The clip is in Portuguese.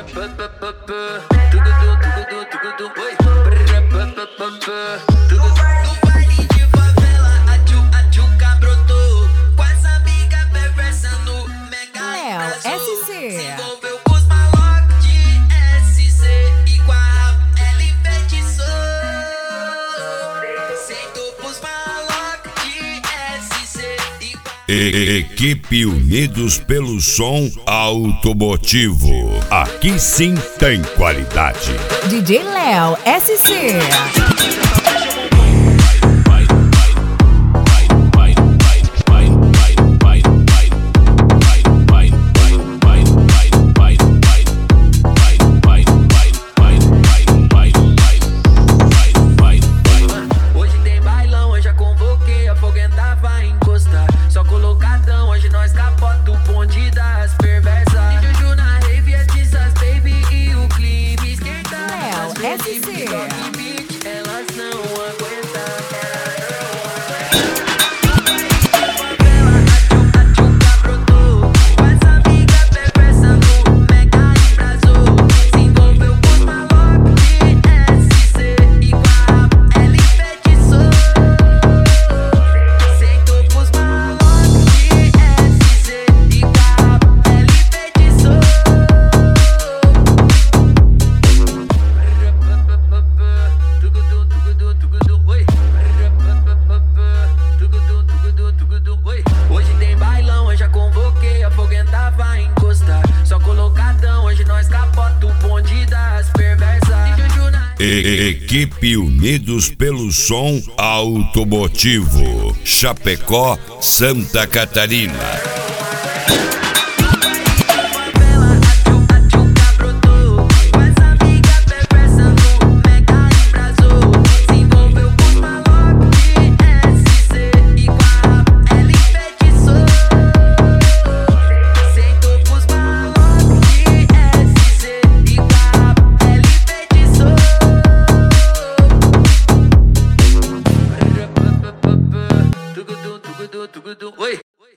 No baile de favela, a tchuca brotou. Com as amigas perversas no mega embrasou. Se envolveu com os malocos de SC e com a rap ela enfeitiçou. Sentou pros malocos de SC e com a... Equipe Unidos pelo Som Automotivo. Aqui sim tem qualidade. DJ Léo SC. Elas não aguentam. A tchuca brotou. Com essa amiga perversa no mega embrasou. Se envolveu com os malocos de SC e com a rap ela enfeitiçou. Sentou pros malocos de SC e com a rap ela enfeitiçou. Hoje tem bailão, eu já convoquei, a foguenta vai encostar. Só colocadão, hoje nós capota o bonde das perversas. Equipe Unidos pelo Som Automotivo. Chapecó, Santa Catarina.